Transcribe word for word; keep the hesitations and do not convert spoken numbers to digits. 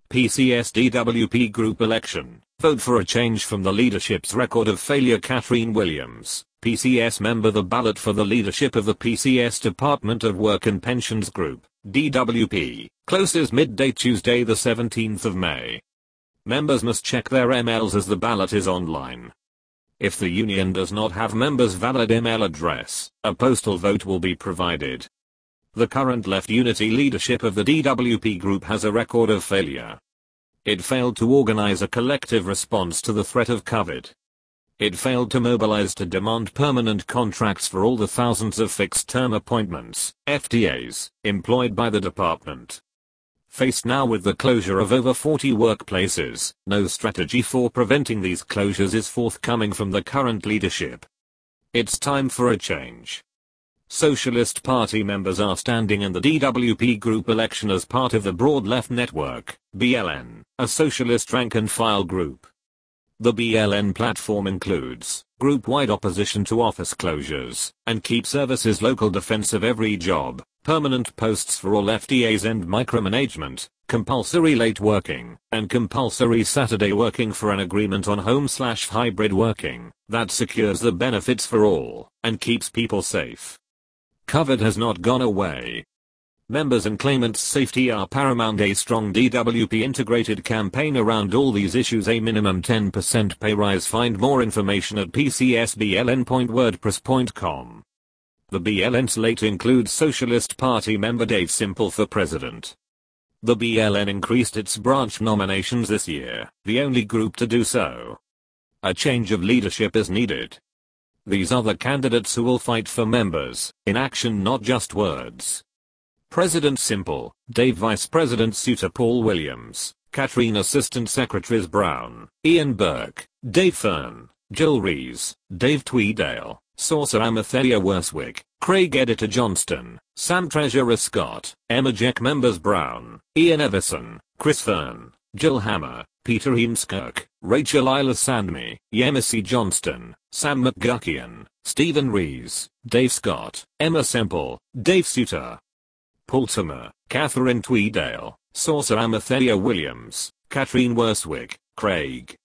P C S D W P Group election. Vote for a change from the leadership's record of failure. Katrine Williams, P C S member. The ballot for the leadership of the P C S Department of Work and Pensions Group, D W P, closes midday Tuesday the seventeenth of May. Members must check their emails as the ballot is online. If the union does not have members' valid email address, a postal vote will be provided. The current Left Unity leadership of the D W P Group has a record of failure. It failed to organize a collective response to the threat of COVID. It failed to mobilize to demand permanent contracts for all the thousands of fixed-term appointments, F T As, employed by the department. Faced now with the closure of over forty workplaces, no strategy for preventing these closures is forthcoming from the current leadership. It's time for a change. Socialist Party members are standing in the D W P Group election as part of the Broad Left Network, B L N, a socialist rank-and-file group. The B L N platform includes group-wide opposition to office closures and keep services, local defense of every job, permanent posts for all F T As and micromanagement, compulsory late working, and compulsory Saturday working for an agreement on home-slash-hybrid working that secures the benefits for all and keeps people safe. COVID has not gone away. Members' and claimants' safety are paramount. A strong D W P integrated campaign around all these issues. A minimum ten percent pay rise. Find more information at p c s b l n dot wordpress dot com. The B L N slate includes Socialist Party member Dave Simple for president. The B L N increased its branch nominations this year, the only group to do so. A change of leadership is needed. These are the candidates who will fight for members, in action not just words. President Simple, Dave. Vice President Suter Paul Williams, Katrine Assistant Secretaries Brown, Ian Burke, Dave Fern, Jill Rees, Dave Tweedale, Saucer Amathea Worswick, Craig Editor Johnston, Sam Treasurer Scott, Emma Jack Members Brown, Ian Everson, Chris Fern, Jill Hammer, Peter Heemskirk, Rachel Isla Sandme, Yemisi Johnston, Sam McGuckian, Stephen Rees, Dave Scott, Emma Semple, Dave Suter, Paul Tummer, Catherine Tweedale, Saucer Amathea Williams, Katrine Worswick, Craig,